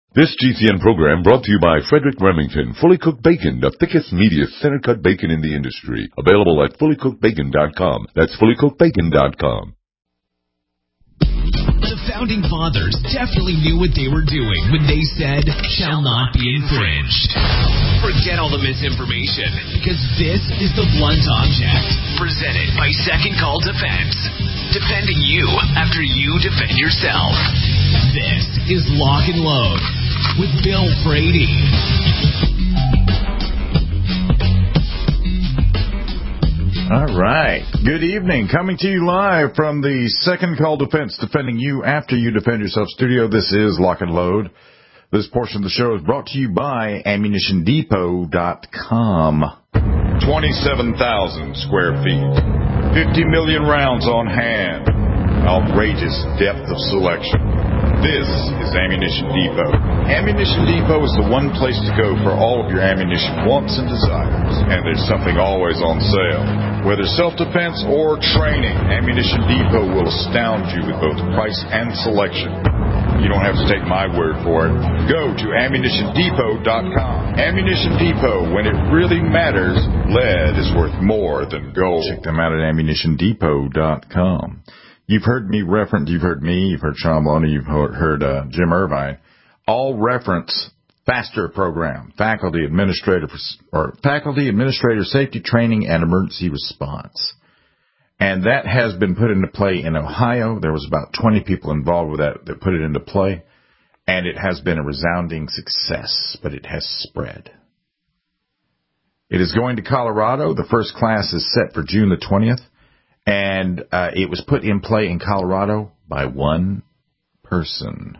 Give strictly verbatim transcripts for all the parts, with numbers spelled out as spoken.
This G C N program brought to you by Frederick Remington, Fully Cooked Bacon, the thickest, meatiest, center-cut bacon in the industry. Available at fully cooked bacon dot com. That's fully cooked bacon dot com. The Founding Fathers definitely knew what they were doing when they said, shall not be infringed. Forget all the misinformation, because this is The Blunt Object, presented by Second Call Defense. Defending you after you defend yourself. This is Lock and Load with Bill Frady. All right. Good evening. Coming to you live from the Second Call Defense, defending you after you defend yourself studio. This is Lock and Load. This portion of the show is brought to you by ammunition depot dot com. twenty-seven thousand square feet. fifty million rounds on hand. Outrageous depth of selection. This is Ammunition Depot. Ammunition Depot is the one place to go for all of your ammunition wants and desires. And there's something always on sale. Whether self-defense or training, Ammunition Depot will astound you with both price and selection. You don't have to take my word for it. Go to ammunition depot dot com. Ammunition Depot, when it really matters, lead is worth more than gold. Check them out at ammunition depot dot com. You've heard me reference, you've heard me, you've heard Sean Maloney, you've heard uh, Jim Irvine, all reference FASTER program, Faculty Administrator or Faculty Administrator Safety Training and Emergency Response. And that has been put into play in Ohio. There was about twenty people involved with that that put it into play, and it has been a resounding success, but it has spread. It is going to Colorado. The first class is set for June the twentieth. And uh, it was put in play in Colorado by one person.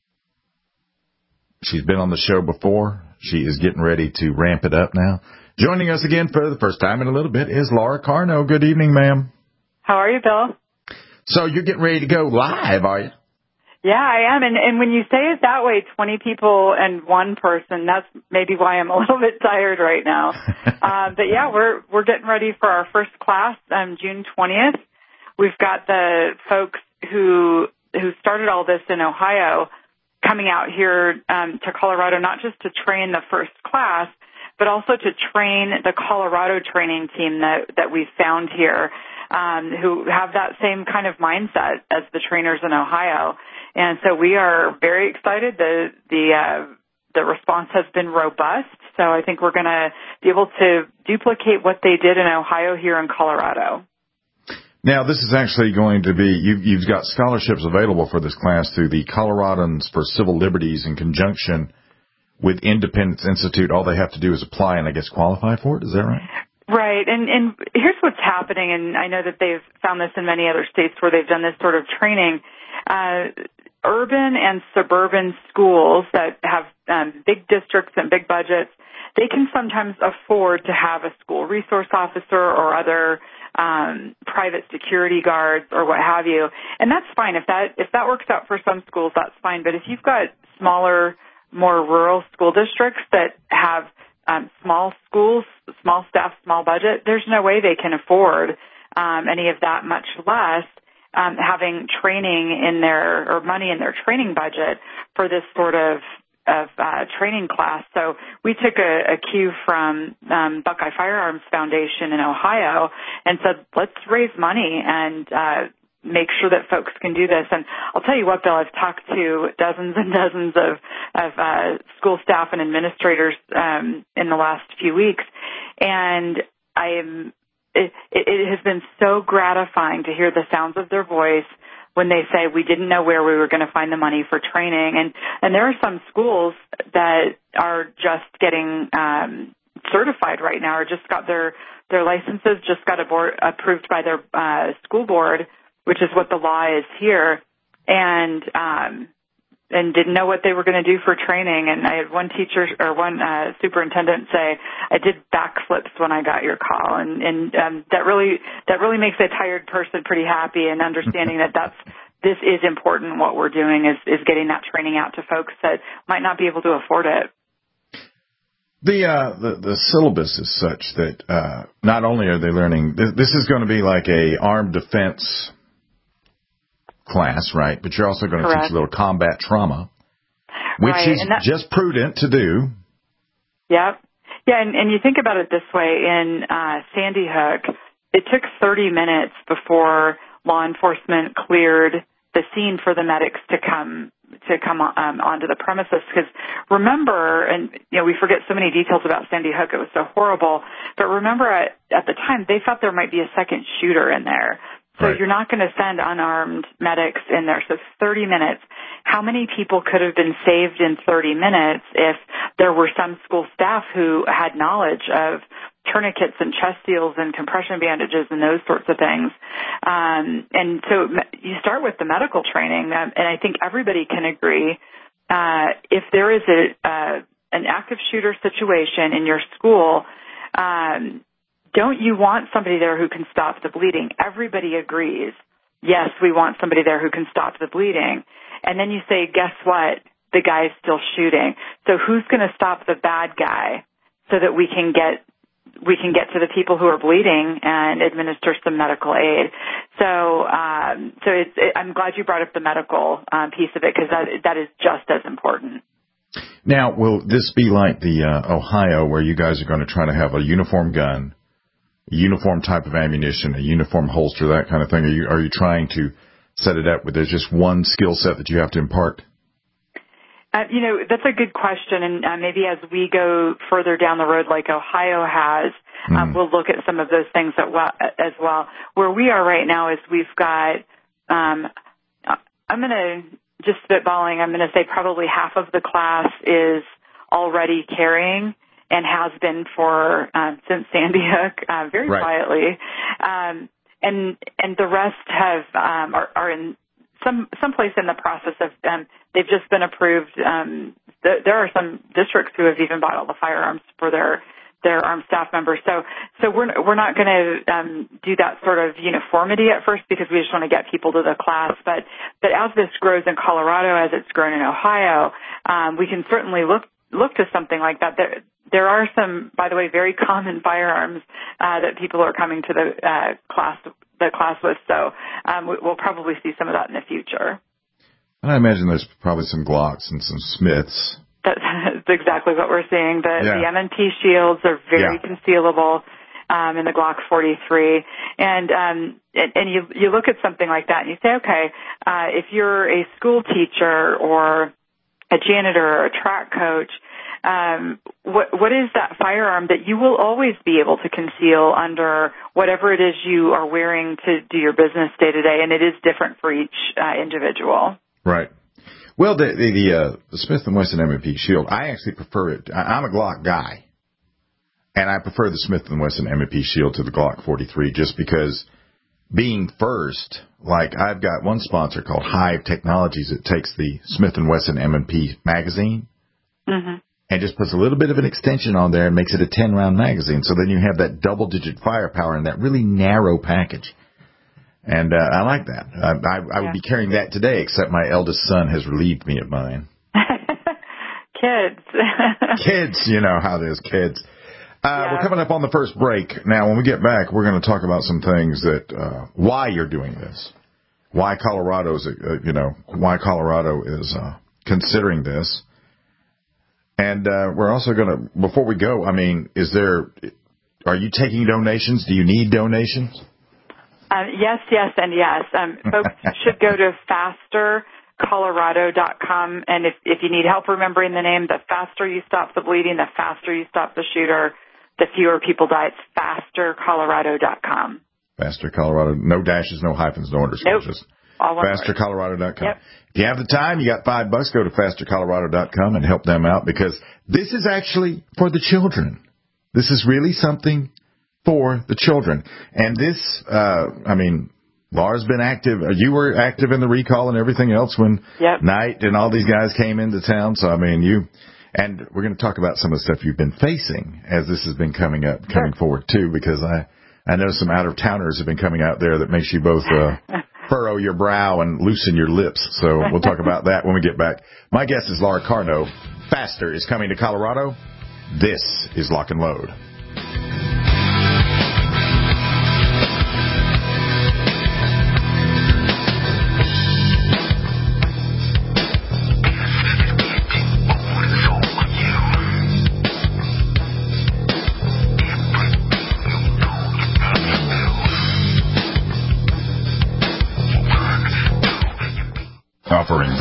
She's been on the show before. She is getting ready to ramp it up now. Joining us again for the first time in a little bit is Laura Carno. Good evening, ma'am. How are you, Bill? So you're getting ready to go live, are you? Yeah, I am. And, and when you say it that way, twenty people and one person, that's maybe why I'm a little bit tired right now. uh, but yeah, we're we're getting ready for our first class on June twentieth. We've got the folks who who started all this in Ohio coming out here um, to Colorado, not just to train the first class, but also to train the Colorado training team that, that we found here, um, who have that same kind of mindset as the trainers in Ohio. And so we are very excited. The the uh, the response has been robust. So I think we're going to be able to duplicate what they did in Ohio here in Colorado. Now, this is actually going to be, you've, you've got scholarships available for this class through the Coloradans for Civil Liberties in conjunction with Independence Institute. All they have to do is apply and, I guess, qualify for it. Is that right? Right. And, and here's what's happening, and I know that they've found this in many other states where they've done this sort of training. Uh, urban and suburban schools that have um, big districts and big budgets, they can sometimes afford to have a school resource officer or other um, private security guards or what have you. And that's fine. If that if that works out for some schools, that's fine. But if you've got smaller, more rural school districts that have um, small schools, small staff, small budget, there's no way they can afford um, any of that, much less Um, having training in their, or money in their training budget for this sort of, of uh, training class. So we took a, a cue from um, Buckeye Firearms Foundation in Ohio and said, let's raise money and uh, make sure that folks can do this. And I'll tell you what, Bill, I've talked to dozens and dozens of, of uh, school staff and administrators um, in the last few weeks, and I am It, it, it has been so gratifying to hear the sounds of their voice when they say we didn't know where we were going to find the money for training. And, and there are some schools that are just getting um, certified right now, or just got their, their licenses, just got a board, approved by their uh, school board, which is what the law is here, and um, and didn't know what they were going to do for training. And I had one teacher or one uh, superintendent say, I did backflips when I got your call. And, and um, that really that really makes a tired person pretty happy, and understanding that that's, this is important. What we're doing is, is getting that training out to folks that might not be able to afford it. The, uh, the, the syllabus is such that uh, not only are they learning, this, this is going to be like a armed defense class, right? But you're also going to Correct. teach a little combat trauma. Which right. is that, just prudent to do. Yep. Yeah, and, and you think about it this way. In uh, Sandy Hook, it took thirty minutes before law enforcement cleared the scene for the medics to come to come um, onto the premises. Because remember, and you know, we forget so many details about Sandy Hook. It was so horrible. But remember, at, at the time, they thought there might be a second shooter in there. So right. You're not going to send unarmed medics in there. So thirty minutes. How many people could have been saved in thirty minutes if there were some school staff who had knowledge of tourniquets and chest seals and compression bandages and those sorts of things? Um, and so you start with the medical training, um, and I think everybody can agree uh, if there is a uh, an active shooter situation in your school, um, don't you want somebody there who can stop the bleeding? Everybody agrees. Yes, we want somebody there who can stop the bleeding. And then you say, guess what? The guy's still shooting. So who's going to stop the bad guy so that we can get we can get to the people who are bleeding and administer some medical aid? So, um, so it's, it, I'm glad you brought up the medical um, piece of it, because that that is just as important. Now, will this be like the uh, Ohio, where you guys are going to try to have a uniform gun, a uniform type of ammunition, a uniform holster, that kind of thing? Are you are you trying to set it up where there's just one skill set that you have to impart? Uh, you know, that's a good question, and uh, maybe as we go further down the road, like Ohio has, um, mm. we'll look at some of those things that well, as well. Where we are right now is we've got, um, I'm going to, just spitballing, I'm going to say probably half of the class is already carrying and has been for um, since Sandy Hook, uh, very right. quietly, um, and and the rest have um, are, are in some someplace in the process of um, they've just been approved. Um, th- there are some districts who have even bought all the firearms for their their armed staff members. So so we're we're not going to um, do that sort of uniformity at first, because we just want to get people to the class. But but as this grows in Colorado, as it's grown in Ohio, um, we can certainly look look to something like that. There there are some, by the way, very common firearms uh, that people are coming to the uh, class the class with. So um, we'll probably see some of that in the future. I imagine there's probably some Glocks and some Smiths. That's, that's exactly what we're seeing. The, yeah. the M and P shields are very yeah. concealable um, in the Glock forty-three. And, um, and, and you, you look at something like that and you say, okay, uh, if you're a school teacher or a janitor or a track coach, Um, what, what is that firearm that you will always be able to conceal under whatever it is you are wearing to do your business day to day? And it is different for each uh, individual. Right. Well, the the, the, uh, the Smith and Wesson M and P Shield, I actually prefer it. I, I'm a Glock guy, and I prefer the Smith and Wesson M and P Shield to the Glock forty-three, just because being first, like I've got one sponsor called Hive Technologies that takes the Smith and Wesson M and P magazine. Mm-hmm. And just puts a little bit of an extension on there and makes it a ten-round magazine. So then you have that double-digit firepower in that really narrow package. And uh, I like that. I, I, I yeah. would be carrying that today, except my eldest son has relieved me of mine. Kids. Kids, you know how it is, kids. Uh, yeah. We're coming up on the first break. Now, when we get back, we're going to talk about some things that, uh, why you're doing this. Why Colorado's, uh, you know, why Colorado is uh, considering this. And uh, we're also going to, before we go, I mean, is there, are you taking donations? Do you need donations? Um, yes, yes, and yes. Um, folks should go to faster colorado dot com. And if, if you need help remembering the name, the faster you stop the bleeding, the faster you stop the shooter, the fewer people die. It's faster colorado dot com. Faster Colorado. No dashes, no hyphens, no underscores. Nope. Just faster colorado dot com. Yep. If you have the time, you got five bucks, go to faster colorado dot com and help them out, because this is actually for the children. This is really something for the children. And this, uh, I mean, Laura's been active. You were active in the recall and everything else when yep. Knight and all these guys came into town. So, I mean, you, and we're going to talk about some of the stuff you've been facing as this has been coming up, coming sure. forward too, because I, I know some out-of-towners have been coming out there that makes you both, uh, furrow your brow and loosen your lips. So we'll talk about that when we get back. My guest is Laura Carno. Faster is coming to Colorado. This is Lock and Load.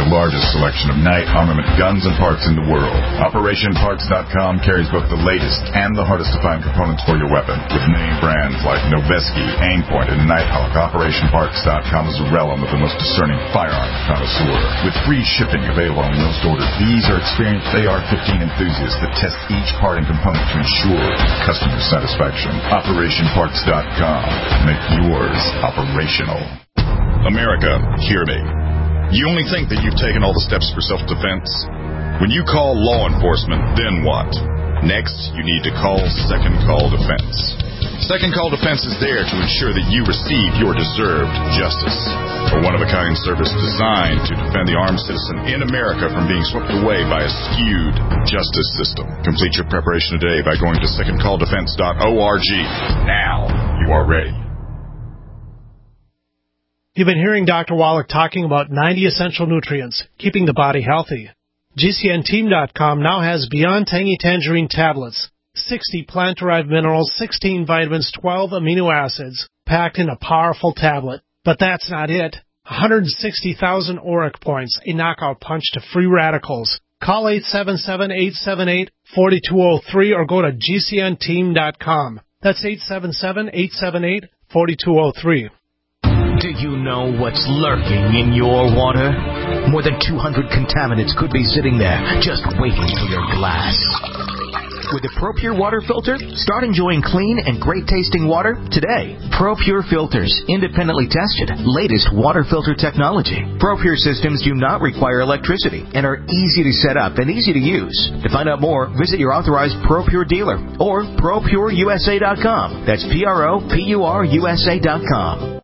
largest selection of night armament guns and parts in the world. Operation Parts dot com carries both the latest and the hardest to find components for your weapon. With name brands like Noveske, Aimpoint, and Nighthawk, Operation Parts dot com is a realm of the most discerning firearm connoisseur. With free shipping available on most orders, these are experienced A R fifteen enthusiasts that test each part and component to ensure customer satisfaction. Operation Parts dot com. Make yours operational. America, hear me. You only think that you've taken all the steps for self-defense? When you call law enforcement, then what? Next, you need to call Second Call Defense. Second Call Defense is there to ensure that you receive your deserved justice. A one-of-a-kind service designed to defend the armed citizen in America from being swept away by a skewed justice system. Complete your preparation today by going to second call defense dot org. Now, you are ready. You've been hearing Doctor Wallach talking about ninety essential nutrients, keeping the body healthy. G C N team dot com now has Beyond Tangy Tangerine tablets, sixty plant-derived minerals, sixteen vitamins, twelve amino acids, packed in a powerful tablet. But that's not it. one hundred sixty thousand auric points, a knockout punch to free radicals. Call eight seven seven, eight seven eight, four two zero three or go to G C N team dot com. That's eight seven seven, eight seven eight, four two zero three. Do you know what's lurking in your water? More than two hundred contaminants could be sitting there, just waiting for your glass. With the ProPure water filter, start enjoying clean and great-tasting water today. ProPure filters, independently tested, latest water filter technology. ProPure systems do not require electricity and are easy to set up and easy to use. To find out more, visit your authorized ProPure dealer or pro pure U S A dot com. That's P R O P U R U S A dot com.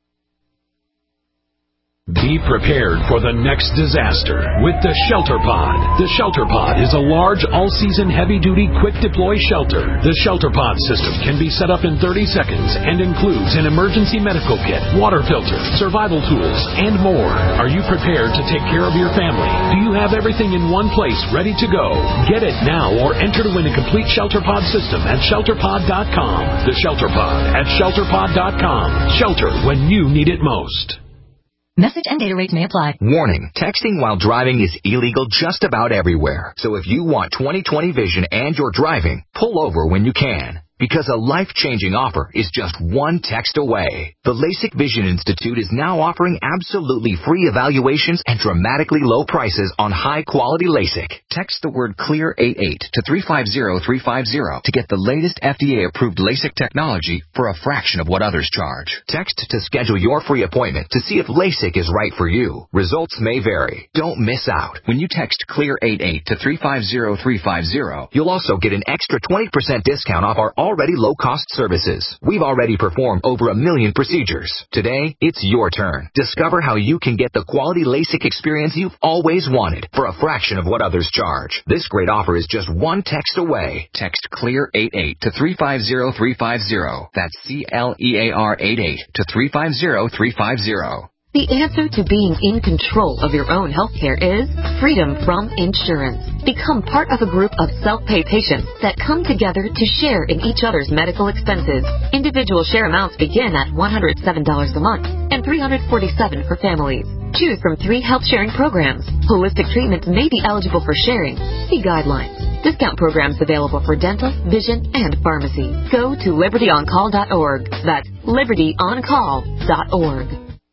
Be prepared for the next disaster with the Shelter Pod. The Shelter Pod is a large, all-season, heavy-duty, quick-deploy shelter. The Shelter Pod system can be set up in thirty seconds and includes an emergency medical kit, water filter, survival tools, and more. Are you prepared to take care of your family? Do you have everything in one place ready to go? Get it now or enter to win a complete Shelter Pod system at shelter pod dot com. The Shelter Pod at shelter pod dot com. Shelter when you need it most. Message and data rates may apply. Warning, texting while driving is illegal just about everywhere. So if you want twenty twenty vision and you're driving, pull over when you can. Because a life-changing offer is just one text away. The LASIK Vision Institute is now offering absolutely free evaluations and dramatically low prices on high-quality LASIK. Text the word CLEAR eighty-eight to three five zero three five zero to get the latest F D A-approved LASIK technology for a fraction of what others charge. Text to schedule your free appointment to see if LASIK is right for you. Results may vary. Don't miss out. When you text CLEAR eighty-eight to three five zero three five zero, you'll also get an extra twenty percent discount off our already low-cost services. We've already performed over a million procedures. Today, it's your turn. Discover how you can get the quality LASIK experience you've always wanted for a fraction of what others charge. This great offer is just one text away. Text CLEAR eighty-eight to three five zero three five zero. That's C L E A R eighty-eight to three five zero three five zero. The answer to being in control of your own healthcare is freedom from insurance. Become part of a group of self-pay patients that come together to share in each other's medical expenses. Individual share amounts begin at one hundred seven dollars a month and three hundred forty-seven dollars for families. Choose from three health sharing programs. Holistic treatments may be eligible for sharing. See guidelines. Discount programs available for dental, vision, and pharmacy. Go to liberty on call dot org. That's liberty on call dot org.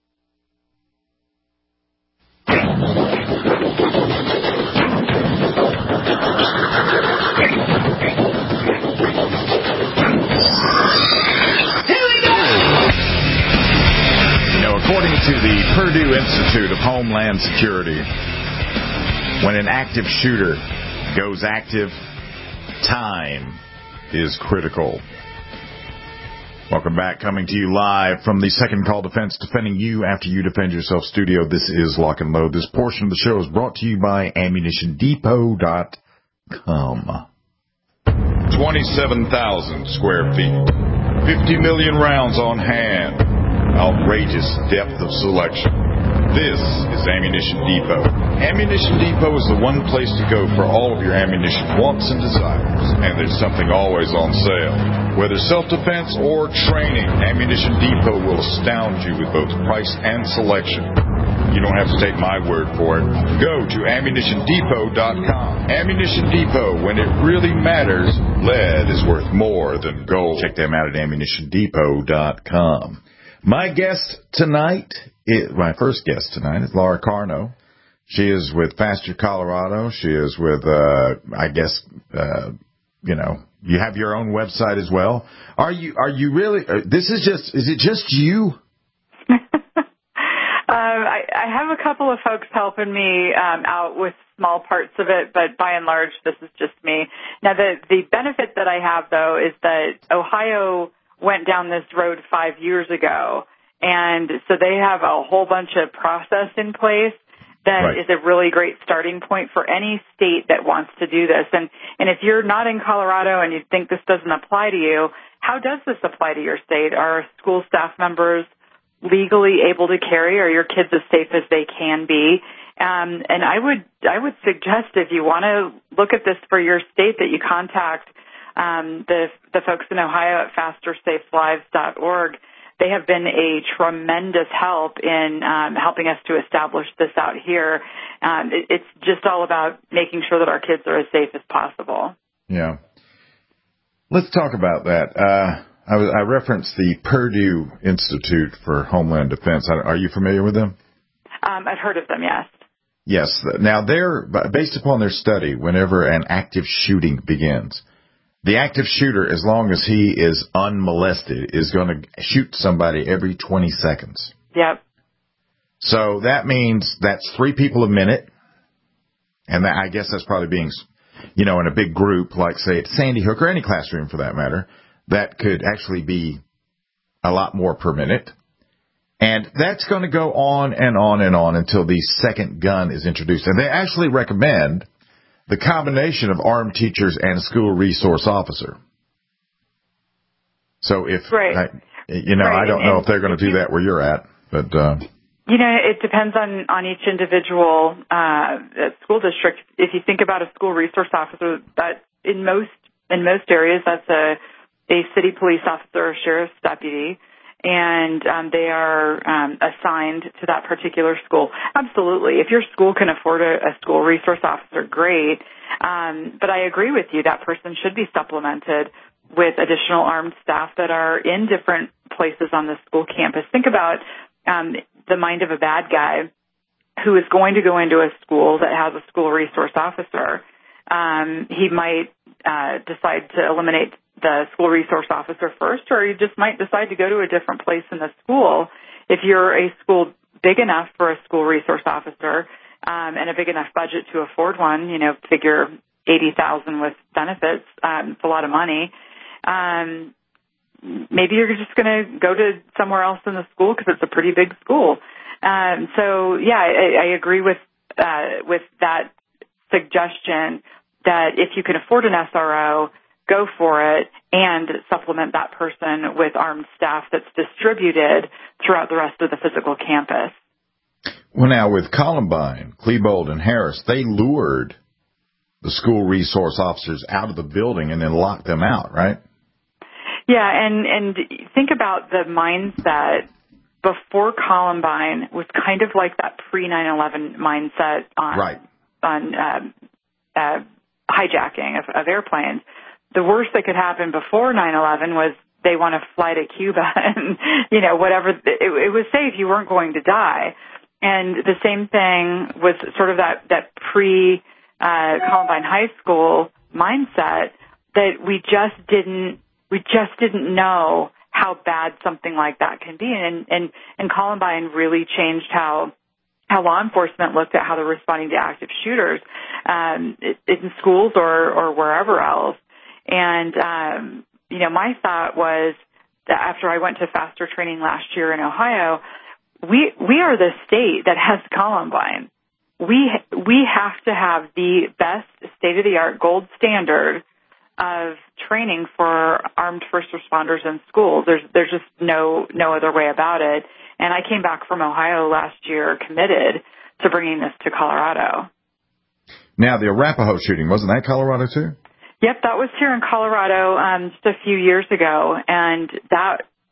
According to the Purdue Institute of Homeland Security, when an active shooter goes active, time is critical. Welcome back. Coming to you live from the Second Call Defense, defending you after you defend yourself studio. This is Lock and Load. This portion of the show is brought to you by ammunition depot dot com. twenty-seven thousand square feet, fifty million rounds on hand. Outrageous depth of selection. This is Ammunition Depot. Ammunition Depot is the one place to go for all of your ammunition wants and desires. And there's something always on sale. Whether self-defense or training, Ammunition Depot will astound you with both price and selection. You don't have to take my word for it. Go to ammunition depot dot com. Ammunition Depot, when it really matters, lead is worth more than gold. Check them out at ammunition depot dot com. My guest tonight, is, my first guest tonight is Laura Carno. She is with Faster Colorado. She is with, uh, I guess, uh, you know, you have your own website as well. Are you, are you really, uh, this is just, is it just you? Uh, I, I have a couple of folks helping me um, out with small parts of it, but by and large, this is just me. Now, the, the benefit that I have, though, is that Ohio went down this road five years ago, and so they have a whole bunch of process in place that right. is a really great starting point for any state that wants to do this. And, and if you're not in Colorado and you think this doesn't apply to you, how does this apply to your state? Are school staff members legally able to carry? Are your kids as safe as they can be? Um, and I would I would suggest if you want to look at this for your state that you contact um, the the folks in Ohio at faster safe lives dot org. They have been a tremendous help in um, helping us to establish this out here. Um, it, it's just all about making sure that our kids are as safe as possible. Yeah. Let's talk about that. Uh I, was, I referenced the Purdue Institute for Homeland Defense. Are you familiar with them? Um, I've heard of them, yes. Yes. Now, they're based upon their study, whenever an active shooting begins, the active shooter, as long as he is unmolested, is going to shoot somebody every twenty seconds. Yep. So that means that's three people a minute. And that, I guess that's probably being, you know, in a big group, like, say, at Sandy Hook or any classroom for that matter. That could actually be a lot more per minute. And that's going to go on and on and on until the second gun is introduced. And they actually recommend the combination of armed teachers and a school resource officer. So if, right. I, you know, right. I don't and, know if they're going to do that where you're at, but. Uh, you know, it depends on, on each individual uh, school district. If you think about a school resource officer, that in most in most areas, that's a a city police officer or sheriff's deputy, and um, they are um, assigned to that particular school. Absolutely. If your school can afford a, a school resource officer, great. Um, but I agree with you. That person should be supplemented with additional armed staff that are in different places on the school campus. Think about um, the mind of a bad guy who is going to go into a school that has a school resource officer. Um, he might uh, decide to eliminate the school resource officer first, or you just might decide to go to a different place in the school. If you're a school big enough for a school resource officer um, and a big enough budget to afford one, you know, figure eighty thousand dollars with benefits, um, it's a lot of money. Um, maybe you're just going to go to somewhere else in the school because it's a pretty big school. Um, so, yeah, I, I agree with uh, with that suggestion that if you can afford an S R O, go for it and supplement that person with armed staff that's distributed throughout the rest of the physical campus. Well, now, with Columbine, Klebold, and Harris, they lured the school resource officers out of the building and then locked them out, right? Yeah, and, and think about the mindset before Columbine was kind of like that pre nine eleven mindset on, right. on uh, uh, hijacking of, of airplanes. The worst that could happen before nine eleven was they want to fly to Cuba and, you know, whatever. It, it was safe. You weren't going to die. And the same thing was sort of that, that pre uh, Columbine High School mindset that we just didn't, we just didn't know how bad something like that can be. And, and, and Columbine really changed how, how law enforcement looked at how they're responding to active shooters, um, in schools or, or wherever else. And, um, you know, my thought was that after I went to FASTER training last year in Ohio, we, we are the state that has Columbine. We, we have to have the best state-of-the-art gold standard of training for armed first responders in schools. There's, there's just no, no other way about it. And I came back from Ohio last year committed to bringing this to Colorado. Now, the Arapahoe shooting, wasn't that Colorado too? Yep, that was here in Colorado um, just a few years ago, and that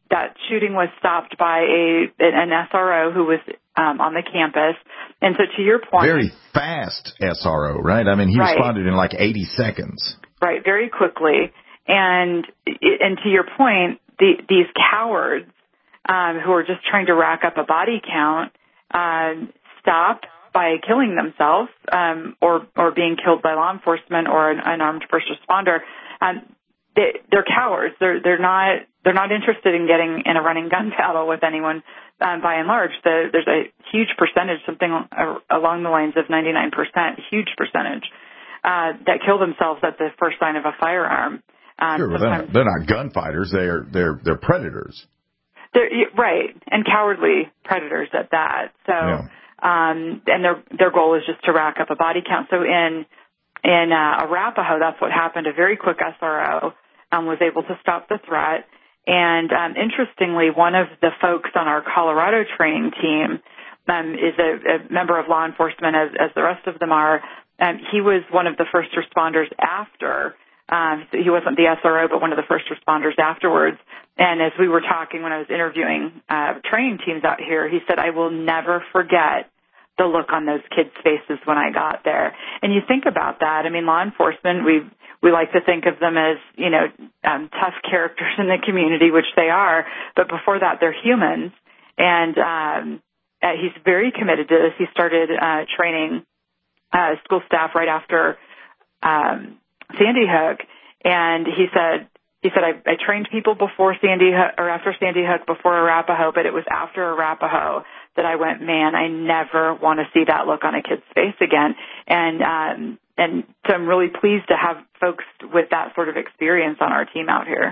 that shooting was stopped by a an S R O who was um, on the campus. And so to your point... Very fast S R O, right? I mean, he right. responded in like eighty seconds. Right, very quickly. And and to your point, the, these cowards um, who are just trying to rack up a body count um, stop by killing themselves um, or or being killed by law enforcement or an, an armed first responder. Um, they, they're cowards. They're they're not they're not interested in getting in a running gun battle with anyone. Um, by and large, the, there's a huge percentage, something along the lines of ninety-nine percent, huge percentage, uh, that kill themselves at the first sign of a firearm. Um, sure, well, they're, not, they're not gunfighters. They're they're they're predators. They're, right, and cowardly predators at that. So, yeah. um, and their their goal is just to rack up a body count. So in in uh, Arapahoe, that's what happened. A very quick S R O um, was able to stop the threat. And um, interestingly, one of the folks on our Colorado training team um, is a, a member of law enforcement, as, as the rest of them are. Um, he was one of the first responders after. Um, he wasn't the S R O, but one of the first responders afterwards. And as we were talking when I was interviewing uh, training teams out here, he said, I will never forget the look on those kids' faces when I got there. And you think about that. I mean, law enforcement, we we like to think of them as, you know, um, tough characters in the community, which they are. But before that, they're humans. And um, uh, he's very committed to this. He started uh, training uh, school staff right after um, Sandy Hook. And he said, he said, I, I trained people before Sandy Hook, or after Sandy Hook, before Arapahoe, but it was after Arapahoe that I went, man, I never want to see that look on a kid's face again. And um, and so I'm really pleased to have folks with that sort of experience on our team out here.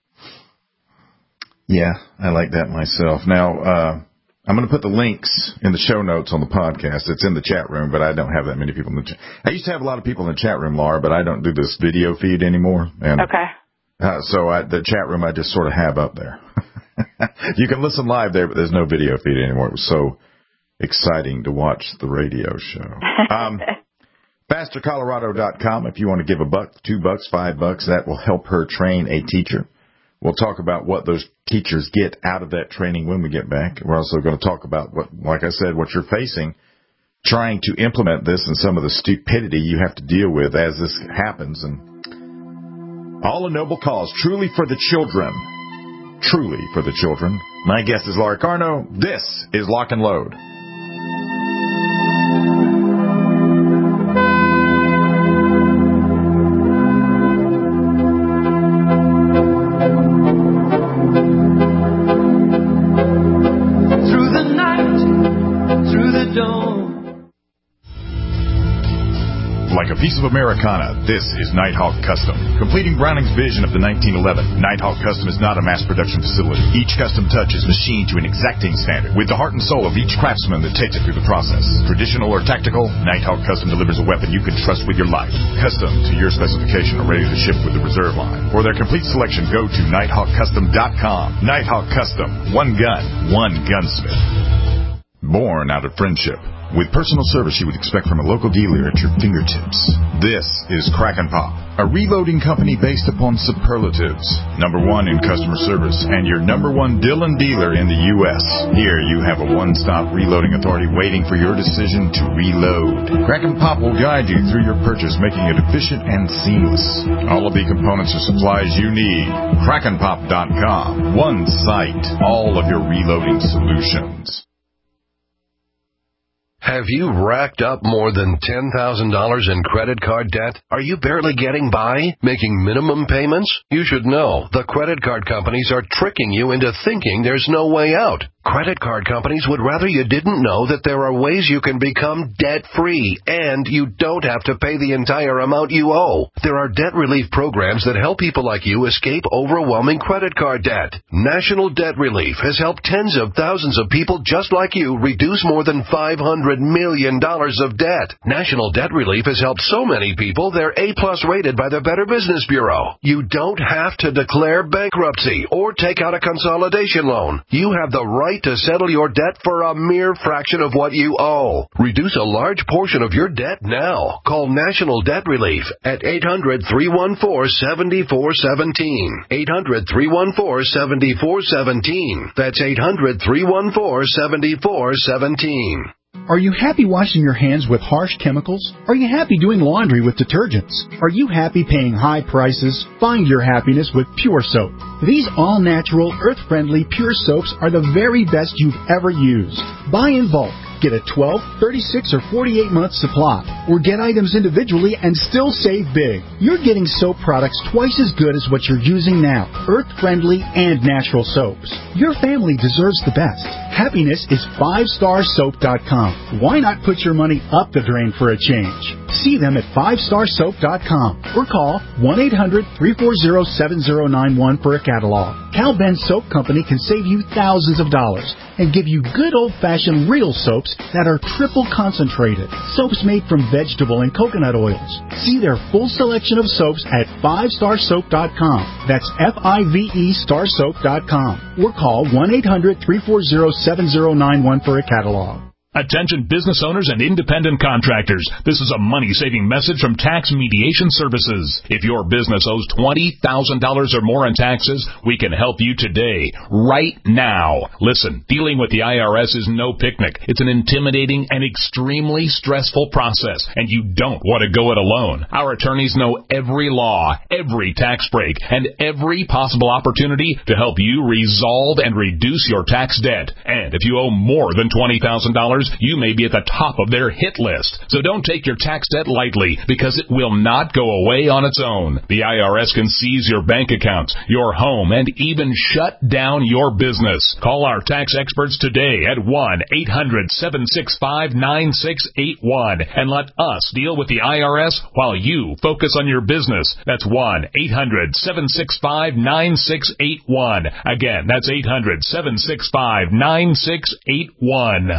Yeah, I like that myself. Now, uh, I'm going to put the links in the show notes on the podcast. It's in the chat room, but I don't have that many people in the chat. I used to have a lot of people in the chat room, Laura, but I don't do this video feed anymore. And, okay. Uh, so I, the chat room I just sort of have up there. You can listen live there, but there's no video feed anymore. It was so exciting to watch the radio show. Um, faster colorado dot com if you want to give a buck, two bucks, five bucks. That will help her train a teacher. We'll talk about what those teachers get out of that training when we get back. We're also going to talk about, what, like I said, what you're facing, trying to implement this and some of the stupidity you have to deal with as this happens. And all a noble cause, truly for the children. Truly for the children. My guest is Laura Carno. This is Lock and Load. Through the night, through the dawn. Like a piece of Americana, this is Nighthawk Custom. Completing Browning's vision of the nineteen eleven, Nighthawk Custom is not a mass production facility. Each custom touch is machined to an exacting standard, with the heart and soul of each craftsman that takes it through the process. Traditional or tactical, Nighthawk Custom delivers a weapon you can trust with your life. Custom to your specification or ready to ship with the reserve line. For their complete selection, go to nighthawk custom dot com. Nighthawk Custom. One gun, one gunsmith. Born out of friendship. With personal service you would expect from a local dealer at your fingertips. This is Kraken Pop, a reloading company based upon superlatives. Number one in customer service and your number one Dillon dealer in the U S Here you have a one-stop reloading authority waiting for your decision to reload. Kraken Pop will guide you through your purchase, making it efficient and seamless. All of the components or supplies you need. kraken pop dot com. One site. All of your reloading solutions. Have you racked up more than ten thousand dollars in credit card debt? Are you barely getting by, making minimum payments? You should know, the credit card companies are tricking you into thinking there's no way out. Credit card companies would rather you didn't know that there are ways you can become debt-free, and you don't have to pay the entire amount you owe. There are debt relief programs that help people like you escape overwhelming credit card debt. National Debt Relief has helped tens of thousands of people just like you reduce more than five hundred million dollars of debt. National Debt Relief has helped so many people they're A-plus rated by the Better Business Bureau. You don't have to declare bankruptcy or take out a consolidation loan. You have the right right to settle your debt for a mere fraction of what you owe. Reduce a large portion of your debt now. Call National Debt Relief at eight hundred, three one four, seven four one seven. eight hundred, three one four, seven four one seven. That's eight hundred, three one four, seven four one seven. Are you happy washing your hands with harsh chemicals? Are you happy doing laundry with detergents? Are you happy paying high prices? Find your happiness with Pure Soap. These all-natural, earth-friendly Pure Soaps are the very best you've ever used. Buy in bulk. Get a twelve, thirty-six, or forty-eight month supply, or get items individually and still save big. You're getting soap products twice as good as what you're using now, earth-friendly and natural soaps. Your family deserves the best. Happiness is five star soap dot com. Why not put your money up the drain for a change? See them at five star soap dot com or call one eight hundred, three four zero, seven zero nine one for a catalog. Cal Ben Soap Company can save you thousands of dollars and give you good old-fashioned real soaps that are triple concentrated. Soaps made from vegetable and coconut oils. See their full selection of soaps at five star soap dot com. That's F I V E star soap dot com. Or call one eight hundred, three four zero, seven zero nine one for a catalog. Attention business owners and independent contractors. This is a money-saving message from Tax Mediation Services. If your business owes twenty thousand dollars or more in taxes, we can help you today, right now. Listen, dealing with the I R S is no picnic. It's an intimidating and extremely stressful process, and you don't want to go it alone. Our attorneys know every law, every tax break, and every possible opportunity to help you resolve and reduce your tax debt. And if you owe more than twenty thousand dollars, you may be at the top of their hit list. So don't take your tax debt lightly, because it will not go away on its own. The I R S can seize your bank accounts, your home, and even shut down your business. Call our tax experts today at one eight hundred, seven six five, nine six eight one and let us deal with the I R S while you focus on your business. That's one eight hundred, seven six five, nine six eight one. Again, that's eight hundred, seven six five, nine six eight one.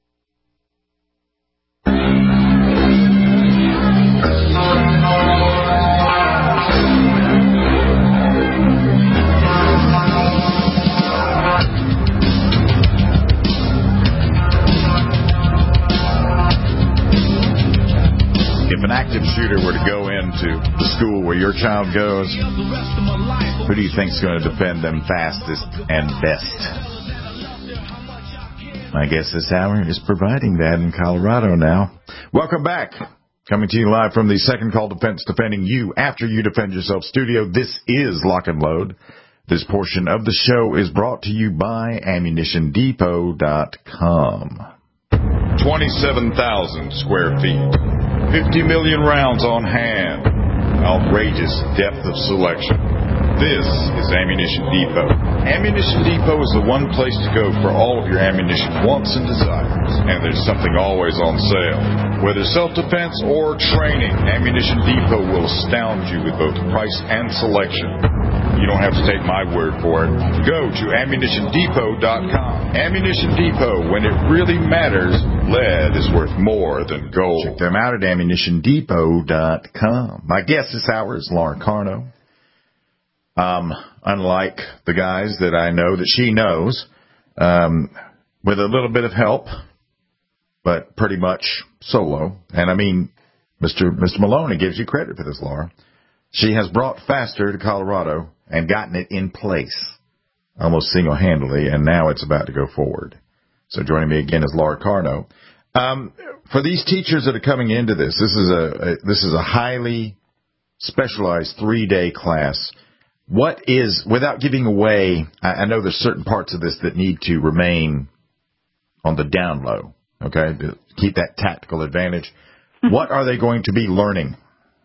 If an active shooter were to go into the school where your child goes, who do you think is going to defend them fastest and best? My guess this hour is providing that in Colorado now. Welcome back. Coming to you live from the Second Call Defense, defending you after you defend yourself studio. This is Lock and Load. This portion of the show is brought to you by ammunition depot dot com. twenty-seven thousand square feet. fifty million rounds on hand. Outrageous depth of selection. This is Ammunition Depot. Ammunition Depot is the one place to go for all of your ammunition wants and desires. And there's something always on sale. Whether self-defense or training, Ammunition Depot will astound you with both price and selection. You don't have to take my word for it. Go to ammunition depot dot com. Ammunition Depot, when it really matters, lead is worth more than gold. Check them out at ammunition depot dot com. My guest this hour is Laura Carno. Um, unlike the guys that I know that she knows, um, with a little bit of help, but pretty much solo. And I mean, Mister Mister Maloney gives you credit for this, Laura. She has brought FASTER to Colorado and gotten it in place almost single-handedly, and now it's about to go forward. So joining me again is Laura Carno. Um, for these teachers that are coming into this, this is a, a this is a highly specialized three-day class. What is, without giving away, I, I know there's certain parts of this that need to remain on the down low, okay, to keep that tactical advantage. What are they going to be learning?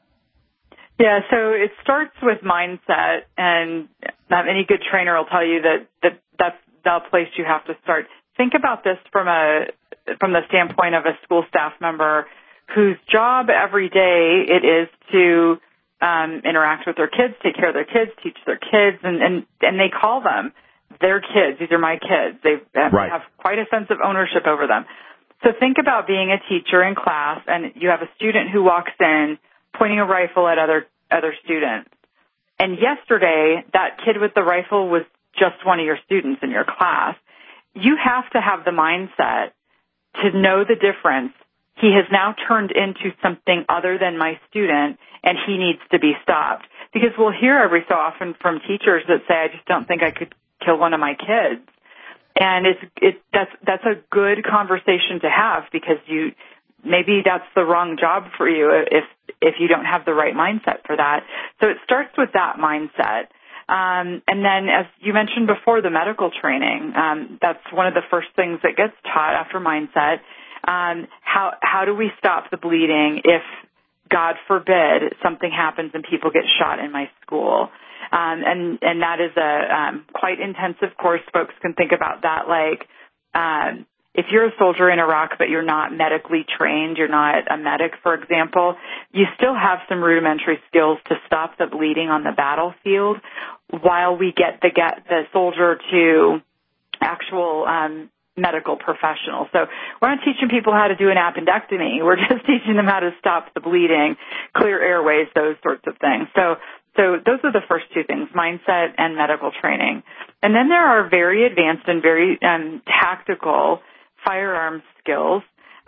Yeah, so it starts with mindset, and um, any good trainer will tell you that, that that's the place you have to start. Think about this from a from the standpoint of a school staff member whose job every day it is to um, interact with their kids, take care of their kids, teach their kids, and, and, and they call them their kids. These are my kids. They right. have quite a sense of ownership over them. So think about being a teacher in class, and you have a student who walks in pointing a rifle at other other students. And yesterday, that kid with the rifle was just one of your students in your class. you have to have the mindset to know the difference. He has now turned into something other than my student, and he needs to be stopped. Because we'll hear every so often from teachers that say, I just don't think I could kill one of my kids. And it's, it, that's, that's a good conversation to have, because you, maybe that's the wrong job for you if, if you don't have the right mindset for that. So it starts with that mindset. Um, and then, as you mentioned before, the medical training, um, that's one of the first things that gets taught after mindset. Um, how, how do we stop the bleeding if, God forbid, something happens and people get shot in my school? Um, and, and that is a um, quite intensive course. Folks can think about that like, um, if you're a soldier in Iraq but you're not medically trained, you're not a medic, for example, you still have some rudimentary skills to stop the bleeding on the battlefield while we get the, get the soldier to actual um, medical professionals. So we're not teaching people how to do an appendectomy. We're just teaching them how to stop the bleeding, clear airways, those sorts of things. So So those are the first two things, mindset and medical training. And then there are very advanced and very um, tactical firearms skills,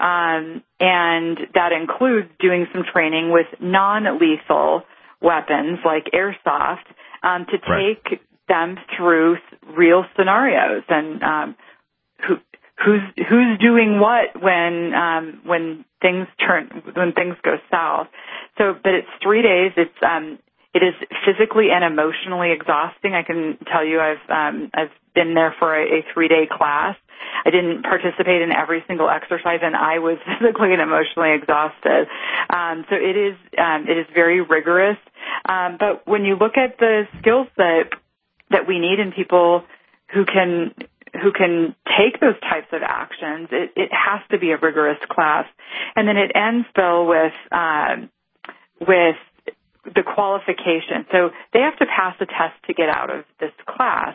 um, and that includes doing some training with non-lethal weapons like airsoft um, to take right. them through real scenarios and um, who, who's who's doing what when um, when things turn when things go south. So, but it's three days. It's um, It is physically and emotionally exhausting. I can tell you I've um, I've been there for a, a three-day class. I didn't participate in every single exercise, and I was physically and emotionally exhausted. Um, so it is um, it is very rigorous. Um, but when you look at the skills that that we need in people who can who can take those types of actions, it, it has to be a rigorous class. And then it ends, Bill, with um, with the qualification. So they have to pass a test to get out of this class.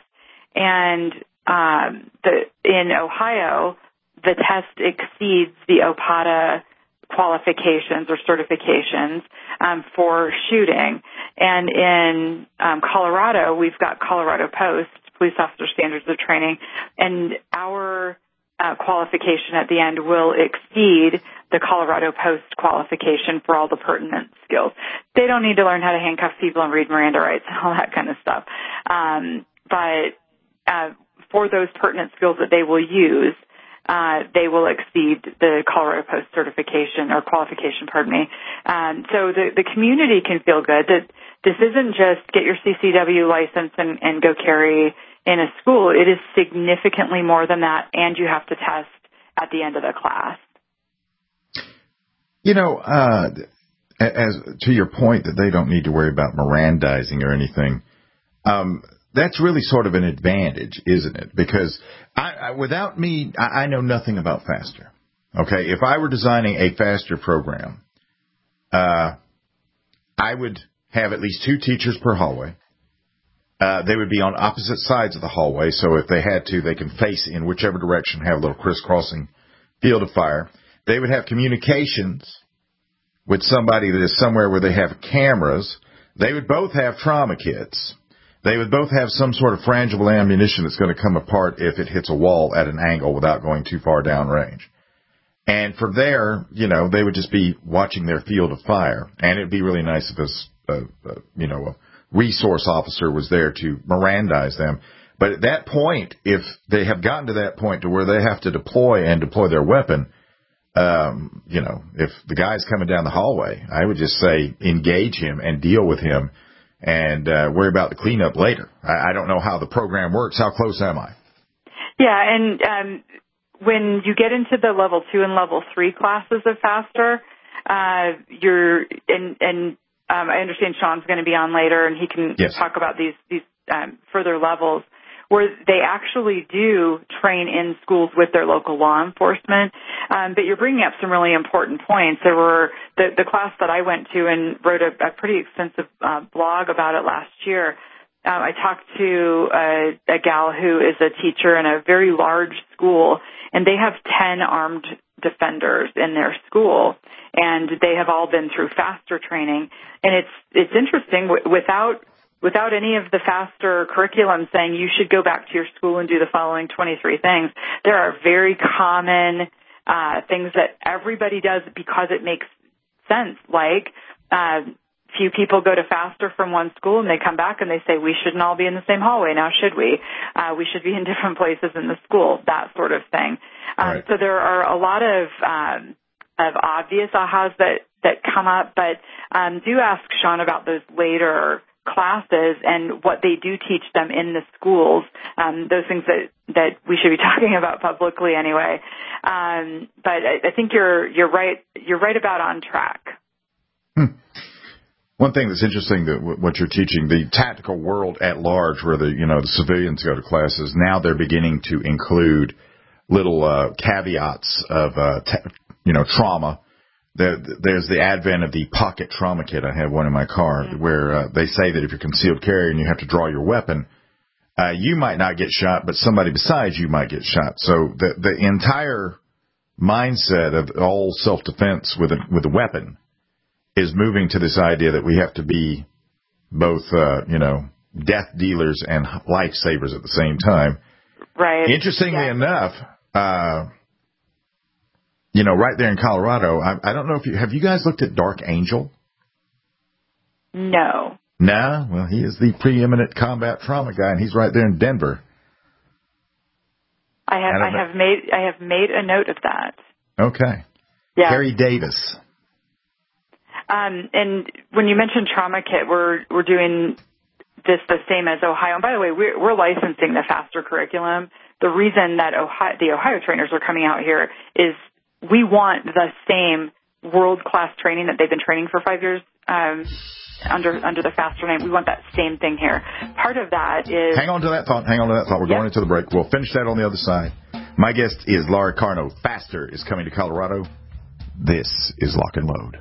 And um, the, in Ohio, the test exceeds the OPATA qualifications or certifications um, for shooting. And in um, Colorado, we've got Colorado Post, Police Officer Standards of Training, and our uh, qualification at the end will exceed the Colorado Post qualification for all the pertinent skills. They don't need to learn how to handcuff people and read Miranda rights and all that kind of stuff. Um, but uh, for those pertinent skills that they will use, uh, they will exceed the Colorado Post certification or qualification, pardon me. Um, so the, the community can feel good that this isn't just get your C C W license and, and go carry in a school. It is significantly more than that, and you have to test at the end of the class. You know, uh, as to your point that they don't need to worry about Mirandizing or anything, um, that's really sort of an advantage, isn't it? Because I, I, without me, I, I know nothing about FASTER. Okay, if I were designing a FASTER program, uh, I would have at least two teachers per hallway. Uh, they would be on opposite sides of the hallway, so if they had to, they can face in whichever direction, have a little crisscrossing field of fire. They would have communications with somebody that is somewhere where they have cameras. They would both have trauma kits. They would both have some sort of frangible ammunition that's going to come apart if it hits a wall at an angle without going too far downrange. And from there, you know, they would just be watching their field of fire. And it'd be really nice if this, uh, uh, you know, a resource officer was there to Mirandize them. But at that point, if they have gotten to that point to where they have to deploy and deploy their weapon, Um, you know, if the guy's coming down the hallway, I would just say engage him and deal with him and uh, worry about the cleanup later. I, I don't know how the program works. How close am I? Yeah, and um, when you get into the level two and level three classes of FASTER, uh, you're and, and um, I understand Sean's going to be on later, and he can yes. talk about these these um, further levels, where they actually do train in schools with their local law enforcement. Um, but you're bringing up some really important points. There were the, the class that I went to and wrote a, a pretty extensive uh, blog about it last year. Um, I talked to a, a gal who is a teacher in a very large school, and they have ten armed defenders in their school, and they have all been through FASTER training. And it's it's interesting, w- without without any of the faster curriculum saying you should go back to your school and do the following twenty-three things, there are very common uh, things that everybody does because it makes sense, like uh, few people go to faster from one school and they come back and they say, we shouldn't all be in the same hallway now, should we? Uh, we should be in different places in the school, that sort of thing. Um, right. So there are a lot of um, of obvious ahas that, that come up, but um, do ask Sean about those later classes and what they do teach them in the schools, um, those things that, that we should be talking about publicly anyway. Um, but I, I think you're you're right you're right about on track. Hmm. One thing that's interesting that w- what you're teaching, the tactical world at large, where the you know the civilians go to classes, now they're beginning to include little uh, caveats of uh, ta- you know trauma. There, there's the advent of the pocket trauma kit. I have one in my car mm-hmm. where uh, they say that if you're concealed carry and you have to draw your weapon, uh, you might not get shot, but somebody besides you might get shot. So the the entire mindset of all self-defense with a, with a weapon is moving to this idea that we have to be both, uh, you know, death dealers and lifesavers at the same time. Right. Interestingly yeah. enough, uh, you know, right there in Colorado, I, I don't know if you, have you guys looked at Dark Angel? No. No? Well, he is the preeminent combat trauma guy, and he's right there in Denver. I have, I, I have made, I have made a note of that. Okay. Yeah. Harry Davis. Um, and when you mentioned trauma kit, we're we're doing this the same as Ohio. And by the way, we're, we're licensing the faster curriculum. The reason that Ohio, the Ohio trainers are coming out here is we want the same world-class training that they've been training for five years um, under under the faster name. We want that same thing here. Part of that is... Hang on to that thought. Hang on to that thought. We're yep. going into the break. We'll finish that on the other side. My guest is Laura Carno. Faster is coming to Colorado. This is Lock and Load.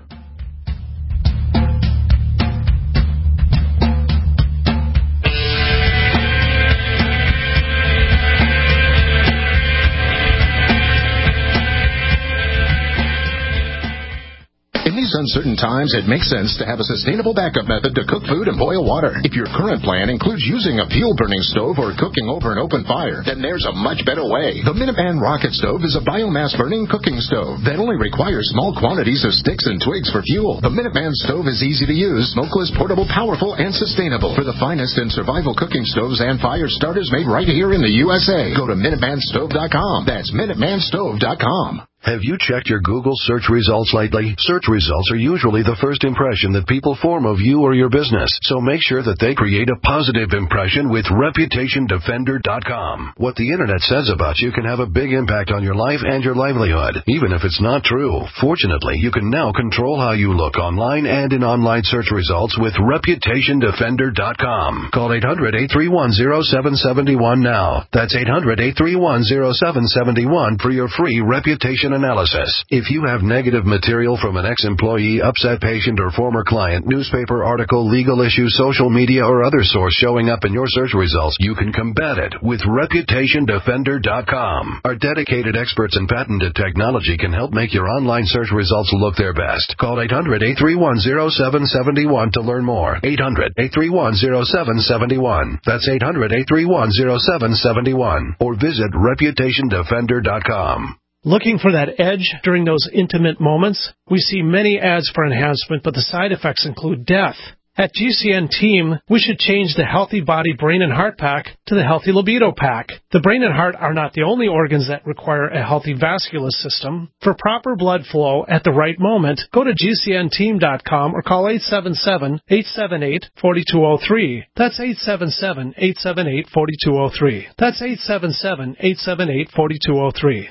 In these uncertain times, it makes sense to have a sustainable backup method to cook food and boil water. If your current plan includes using a fuel-burning stove or cooking over an open fire, then there's a much better way. The Minuteman Rocket Stove is a biomass-burning cooking stove that only requires small quantities of sticks and twigs for fuel. The Minuteman Stove is easy to use, smokeless, portable, powerful, and sustainable. For the finest in survival cooking stoves and fire starters made right here in the U S A, go to Minuteman Stove dot com. That's Minuteman Stove dot com. Have you checked your Google search results lately? Search results are usually the first impression that people form of you or your business, so make sure that they create a positive impression with Reputation Defender dot com. What the Internet says about you can have a big impact on your life and your livelihood, even if it's not true. Fortunately, you can now control how you look online and in online search results with Reputation Defender dot com. Call eight hundred, eight three one, zero seven seven one now. That's eight hundred, eight three one, zero seven seven one for your free reputation analysis. If you have negative material from an ex-employee, upset patient, or former client, newspaper article, legal issue, social media, or other source showing up in your search results, you can combat it with Reputation Defender dot com. Our dedicated experts in patented technology can help make your online search results look their best. Call eight hundred, eight three one, zero seven seven one to learn more. eight hundred, eight three one, zero seven seven one. That's eight hundred, eight three one, zero seven seven one. Or visit Reputation Defender dot com. Looking for that edge during those intimate moments? We see many ads for enhancement, but the side effects include death. At G C N Team, we should change the Healthy Body, Brain, and Heart Pack to the Healthy Libido Pack. The brain and heart are not the only organs that require a healthy vascular system. For proper blood flow at the right moment, go to G C N team dot com or call eight seven seven, eight seven eight, four two zero three. That's eight seven seven, eight seven eight, four two zero three. That's eight seven seven, eight seven eight, four two zero three.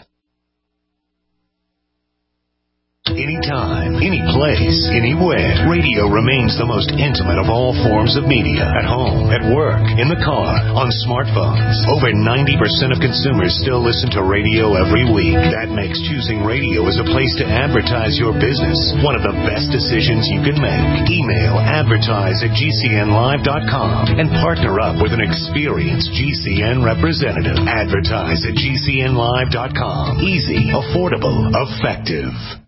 Anytime, any place, anywhere. Radio remains the most intimate of all forms of media. At home, at work, in the car, on smartphones. Over ninety percent of consumers still listen to radio every week. That makes choosing radio as a place to advertise your business one of the best decisions you can make. Email advertise at G C N live dot com and partner up with an experienced G C N representative. Advertise at G C N live dot com. Easy, affordable, effective.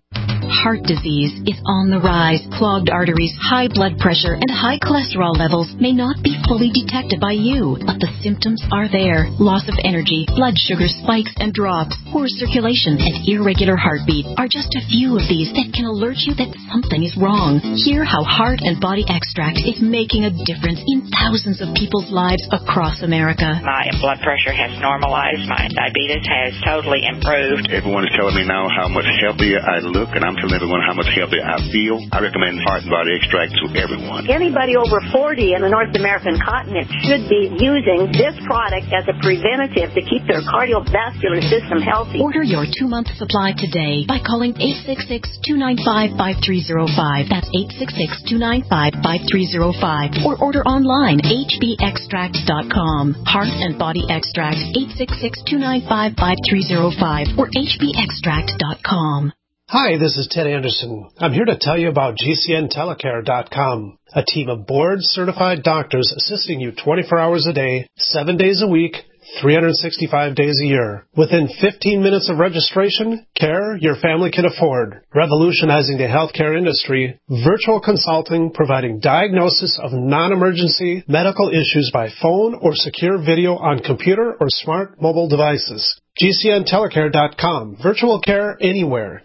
Heart disease is on the rise. Clogged arteries, high blood pressure, and high cholesterol levels may not be fully detected by you, but the symptoms are there. Loss of energy, blood sugar spikes and drops, poor circulation, and irregular heartbeat are just a few of these that can alert you that something is wrong. Hear how Heart and Body Extract is making a difference in thousands of people's lives across America. My blood pressure has normalized. My diabetes has totally improved. Everyone is telling me now how much healthier I look, and I'm telling everyone how much healthier I feel. I recommend Heart and Body Extract to everyone. Anybody over forty in the North American continent should be using this product as a preventative to keep their cardiovascular system healthy. Order your two-month supply today by calling eight six six, two nine five, five three zero five. That's eight six six, two nine five, five three zero five. Or order online, h b extract dot com. Heart and Body Extract, eight six six, two nine five, five three zero five or h b extract dot com. Hi, this is Ted Anderson. I'm here to tell you about G C N telecare dot com, a team of board-certified doctors assisting you twenty-four hours a day, seven days a week, three hundred sixty-five days a year. Within fifteen minutes of registration, care your family can afford. Revolutionizing the healthcare industry, virtual consulting providing diagnosis of non-emergency medical issues by phone or secure video on computer or smart mobile devices. G C N telecare dot com. Virtual care anywhere.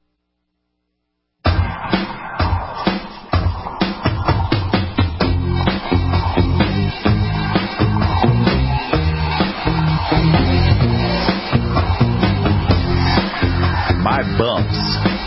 My bumps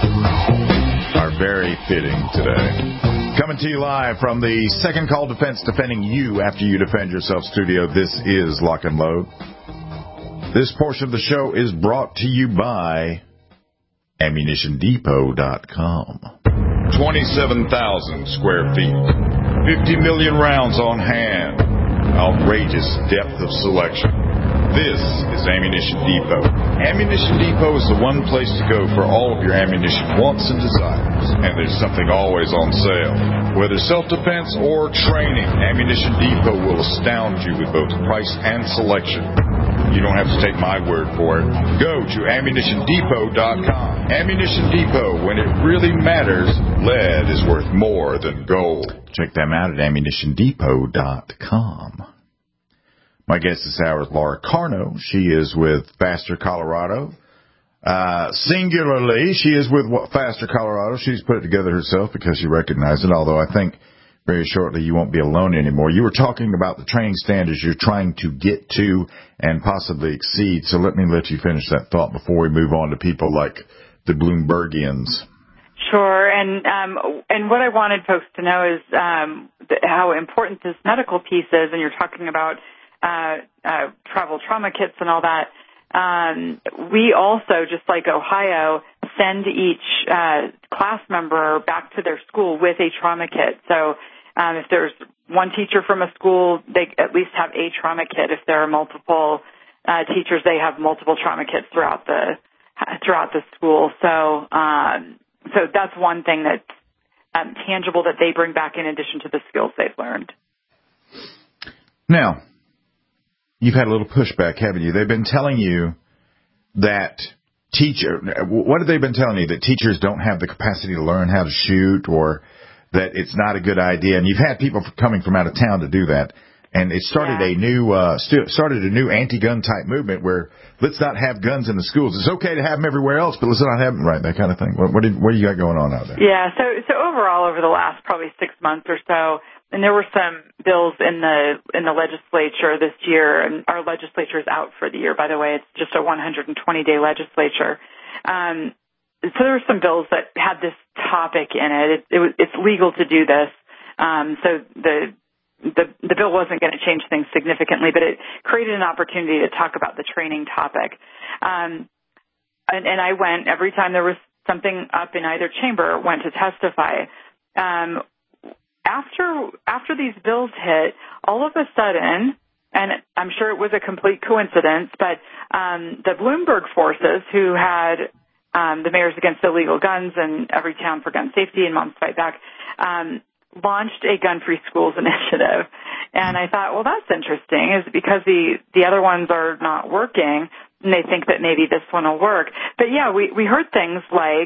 are very fitting today. Coming to you live from the Second Call Defense, defending you after you defend yourself studio. This is Lock and Load. This portion of the show is brought to you by ammunition depot dot com. twenty-seven thousand square feet, fifty million rounds on hand, outrageous depth of selection. This is Ammunition Depot. Ammunition Depot is the one place to go for all of your ammunition wants and desires. And there's something always on sale. Whether self-defense or training, Ammunition Depot will astound you with both price and selection. You don't have to take my word for it. Go to ammunition depot dot com. Ammunition Depot, when it really matters, lead is worth more than gold. Check them out at ammunition depot dot com. My guest this hour is Laura Carno. She is with Faster Colorado. Uh, singularly, she is with Faster Colorado. She's put it together herself because she recognized it, although I think very shortly you won't be alone anymore. You were talking about the training standards you're trying to get to and possibly exceed, so let me let you finish that thought before we move on to people like the Bloombergians. Sure, and um, and what I wanted folks to know is um, th- how important this medical piece is, and you're talking about Uh, uh, travel trauma kits and all that. Um, we also, just like Ohio, send each uh, class member back to their school with a trauma kit. So um, if there's one teacher from a school, they at least have a trauma kit. If there are multiple uh, teachers, they have multiple trauma kits throughout the throughout the school. So um, so that's one thing that's um, tangible that they bring back in addition to the skills they've learned. Now, you've had a little pushback, haven't you? They've been telling you that teacher, what have they been telling you? That teachers don't have the capacity to learn how to shoot, or that it's not a good idea. And you've had people coming from out of town to do that. And it started yeah. a new, uh, st- started a new anti-gun type movement where let's not have guns in the schools. It's okay to have them everywhere else, but let's not have them, right? That kind of thing. What, what, did, what do you got going on out there? Yeah. So, so overall, over the last probably six months or so, and there were some bills in the in the legislature this year, and our legislature is out for the year, by the way. It's just a one hundred twenty day legislature. Um, so there were some bills that had this topic in it. It, it was, it's legal to do this. Um, so the, the the bill wasn't going to change things significantly, but it created an opportunity to talk about the training topic. Um, and, and I went, every time there was something up in either chamber, went to testify. Um After after these bills hit, all of a sudden, and I'm sure it was a complete coincidence, but um, the Bloomberg forces, who had um, the Mayors Against Illegal Guns and Every Town for Gun Safety and Moms Fight Back, um, launched a gun-free schools initiative. And I thought, well, that's interesting. Is it because the, the other ones are not working, and they think that maybe this one will work? But, yeah, we, we heard things like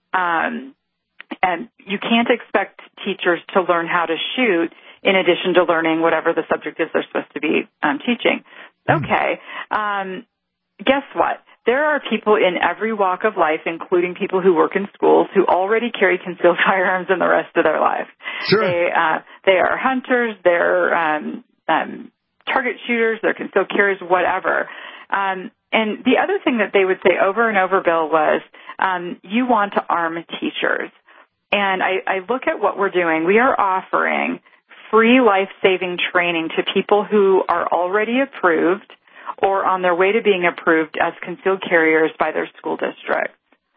Um, and you can't expect teachers to learn how to shoot in addition to learning whatever the subject is they're supposed to be um, teaching. Okay. Um, guess what? There are people in every walk of life, including people who work in schools, who already carry concealed firearms in the rest of their life. Sure. They, uh, they are hunters, they're um, um, target shooters, they're concealed carriers, whatever. Um, and the other thing that they would say over and over, Bill, was um, you want to arm teachers. And I, I look at what we're doing. We are offering free life-saving training to people who are already approved or on their way to being approved as concealed carriers by their school district.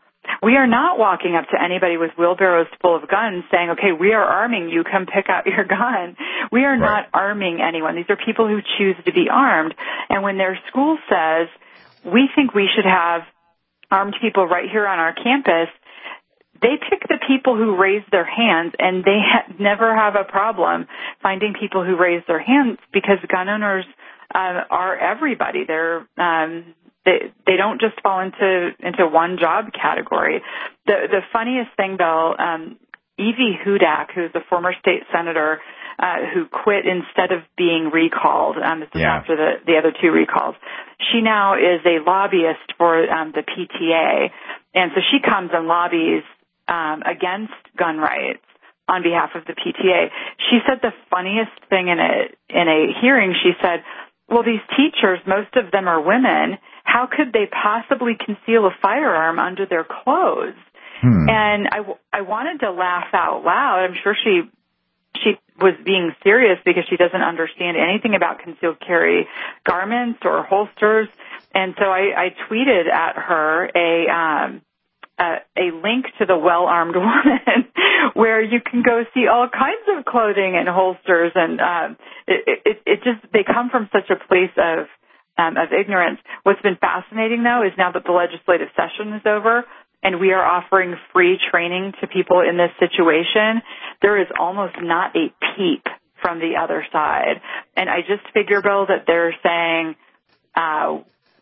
We are not walking up to anybody with wheelbarrows full of guns saying, okay, we are arming you, come pick out your gun. We are Right. not arming anyone. These are people who choose to be armed. And when their school says, we think we should have armed people right here on our campus, they pick the people who raise their hands, and they ha- never have a problem finding people who raise their hands because gun owners uh, are everybody. They're um, they they don't just fall into into one job category. The the funniest thing, Bill, um, Evie Hudak, who's a former state senator uh, who quit instead of being recalled. Um, this is Yeah. after the the other two recalls. She now is a lobbyist for um, the P T A, and so she comes and lobbies um, against gun rights on behalf of the P T A. She said the funniest thing in a in a hearing. She said, well, these teachers, most of them are women. How could they possibly conceal a firearm under their clothes? Hmm. And I, I wanted to laugh out loud. I'm sure she she was being serious because she doesn't understand anything about concealed carry garments or holsters. And so I, I tweeted at her a um, a, a link to the Well-Armed Woman where you can go see all kinds of clothing and holsters. And um, it, it, it just they come from such a place of um, of ignorance. What's been fascinating, though, is now that the legislative session is over and we are offering free training to people in this situation, there is almost not a peep from the other side. And I just figure, Bill, that they're saying uh,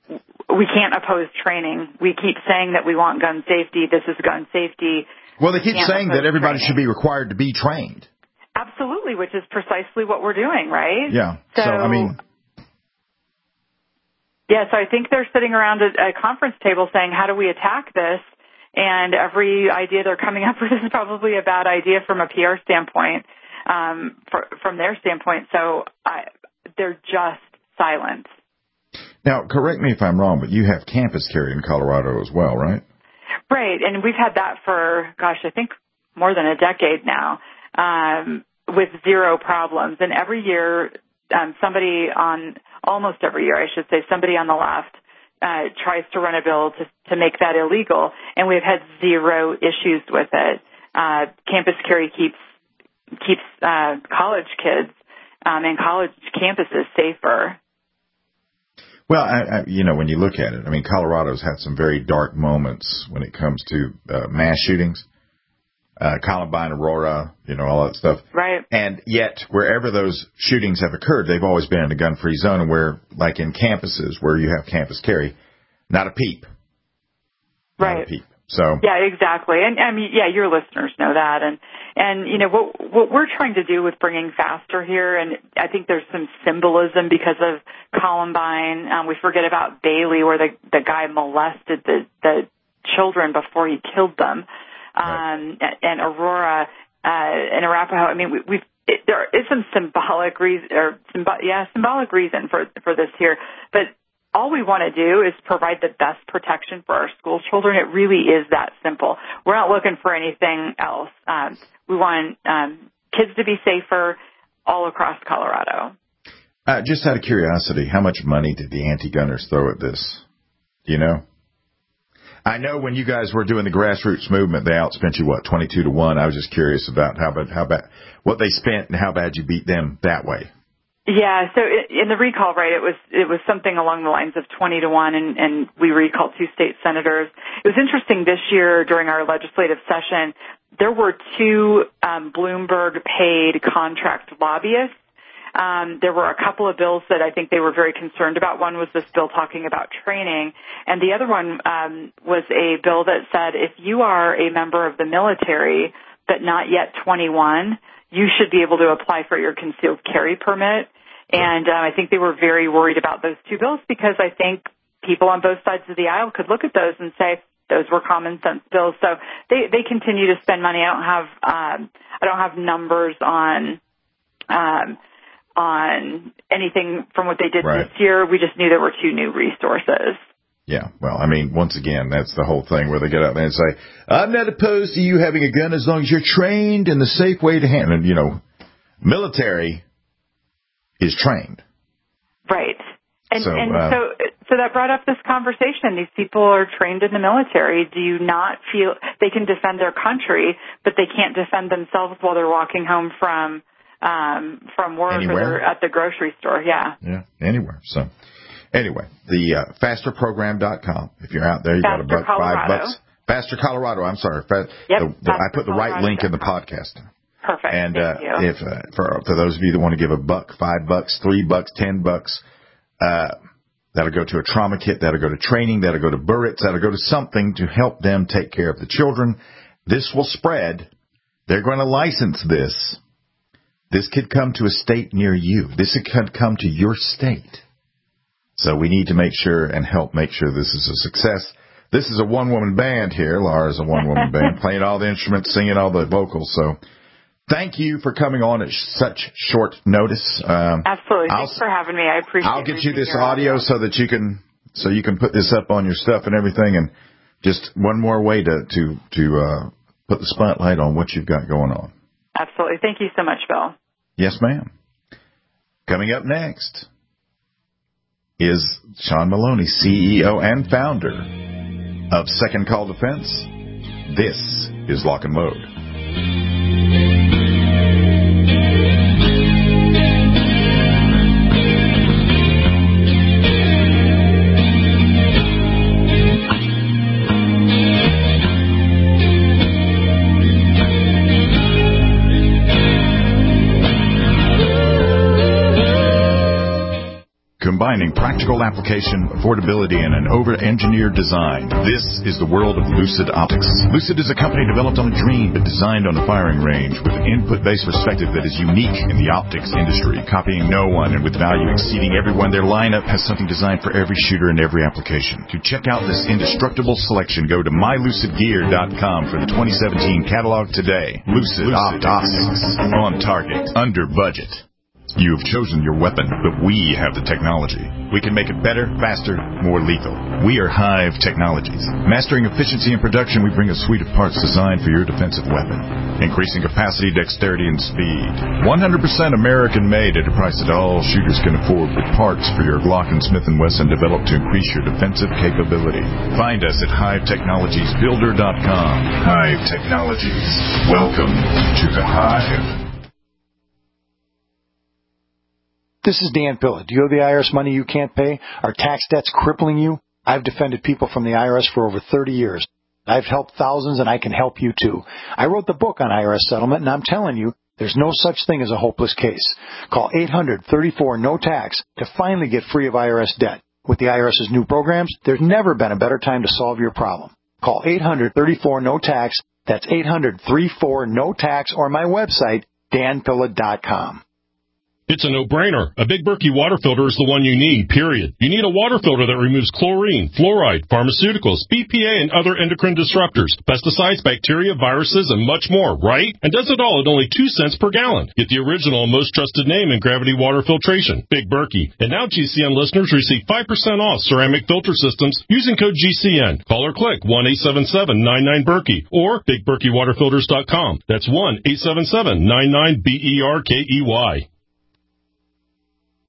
we can't oppose training. We keep saying that we want gun safety. This is gun safety. Well, they keep Can't saying that everybody training. should be required to be trained. Absolutely, which is precisely what we're doing, right? Yeah. So, so I mean... Yeah, so I think they're sitting around a, a conference table saying, how do we attack this? And every idea they're coming up with is probably a bad idea from a P R standpoint, um, for, from their standpoint. So I, they're just silent. Now, correct me if I'm wrong, but you have campus carry in Colorado as well, right? Right, and we've had that for, gosh, I think more than a decade now, um, with zero problems. And every year, um, somebody on, almost every year, I should say, somebody on the left uh, tries to run a bill to, to make that illegal, and we've had zero issues with it. Uh, campus carry keeps keeps uh, college kids um, and college campuses safer. Well, I, I, you know, when you look at it, I mean, Colorado's had some very dark moments when it comes to uh, mass shootings, uh, Columbine, Aurora, you know, all that stuff. Right. And yet, wherever those shootings have occurred, they've always been in a gun-free zone where, like in campuses where you have campus carry, not a peep. Right. Not a peep. So. Yeah, exactly. And I mean, yeah, your listeners know that. And, and, you know, what, what we're trying to do with bringing FASTER here, and I think there's some symbolism because of Columbine. Um, we forget about Bailey where the, the guy molested the, the children before he killed them. Um, right. and Aurora, uh, and Arapahoe. I mean, we, we've, it, there is some symbolic reason, or symbo- yeah, symbolic reason for, for this here, but all we want to do is provide the best protection for our school children. It really is that simple. We're not looking for anything else. Um, we want um, kids to be safer all across Colorado. Uh, just out of curiosity, how much money did the anti-gunners throw at this? Do you know? I know when you guys were doing the grassroots movement, they outspent you, what, twenty-two to one? I was just curious about how bad, how bad, what they spent and how bad you beat them that way. Yeah, so in the recall, right, it was it was something along the lines of twenty to one, and, and we recalled two state senators. It was interesting this year during our legislative session, there were two um, Bloomberg-paid contract lobbyists Um, there were a couple of bills that I think they were very concerned about. One was this bill talking about training, and the other one um, was a bill that said if you are a member of the military but not yet twenty-one, you should be able to apply for your concealed carry permit. And uh, I think they were very worried about those two bills because I think people on both sides of the aisle could look at those and say those were common sense bills. So they, they continue to spend money. I don't have um, I don't have numbers on um, on anything from what they did right. this year. We just knew there were two new resources. Yeah, well, I mean, once again, that's the whole thing where they get out there and say, I'm not opposed to you having a gun as long as you're trained in the safe way to handle it. You know, military is trained. Right. And so, and uh, so so that brought up this conversation. These people are trained in the military. Do you not feel they can defend their country, but they can't defend themselves while they're walking home from um, from work anywhere. or they're at the grocery store? Yeah. Yeah, anywhere. So anyway, the uh, faster program dot com. If you're out there, you got a buck, five bucks. Faster Colorado. I'm sorry. Fa- yep, the, the, I put the right link in the podcast. Perfect. And Thank uh, you. if uh, for for those of you that want to give a buck, five bucks, three bucks, ten bucks, uh, that'll go to a trauma kit. That'll go to training. That'll go to Burrits. That'll go to something to help them take care of the children. This will spread. They're going to license this. This could come to a state near you. This could come to your state. So we need to make sure and help make sure this is a success. This is a one-woman band here. Laura's a one-woman band, playing all the instruments, singing all the vocals. So thank you for coming on at such short notice. Um, Absolutely. I'll, Thanks for having me. I appreciate it. I'll get you this audio, audio so that you can so you can put this up on your stuff and everything. And just one more way to to to uh, put the spotlight on what you've got going on. Absolutely. Thank you so much, Bill. Yes, ma'am. Coming up next is Sean Maloney, C E O and founder of Second Call Defense. This is Lock and Load. Combining practical application, affordability, and an over-engineered design. This is the world of Lucid Optics. Lucid is a company developed on a dream but designed on a firing range with an input-based perspective that is unique in the optics industry, copying no one and with value exceeding everyone. Their lineup has something designed for every shooter and every application. To check out this indestructible selection, go to my lucid gear dot com for the twenty seventeen catalog today. Lucid, Lucid Optics. On target, under budget. You have chosen your weapon, but we have the technology. We can make it better, faster, more lethal. We are Hive Technologies. Mastering efficiency and production, we bring a suite of parts designed for your defensive weapon. Increasing capacity, dexterity, and speed. one hundred percent American-made at a price that all shooters can afford, with parts for your Glock and Smith and Wesson developed to increase your defensive capability. Find us at hive technologies builder dot com. Hive Technologies. Welcome to the Hive. This is Dan Pilla. Do you owe the I R S money you can't pay? Are tax debts crippling you? I've defended people from the I R S for over thirty years. I've helped thousands, and I can help you too. I wrote the book on I R S settlement, and I'm telling you, there's no such thing as a hopeless case. Call eight hundred thirty-four no tax to finally get free of I R S debt. With the IRS's new programs, there's never been a better time to solve your problem. Call eight hundred thirty-four no tax. That's eight hundred thirty-four no tax, or my website, dan pilla dot com. It's a no-brainer. A Big Berkey water filter is the one you need, period. You need a water filter that removes chlorine, fluoride, pharmaceuticals, B P A, and other endocrine disruptors, pesticides, bacteria, viruses, and much more, right? And does it all at only two cents per gallon. Get the original and most trusted name in gravity water filtration, Big Berkey. And now G C N listeners receive five percent off ceramic filter systems using code G C N. Call or click one eight seven seven nine nine Berkey or big berkey water filters dot com. That's one eight seven seven nine nine B E R K E Y.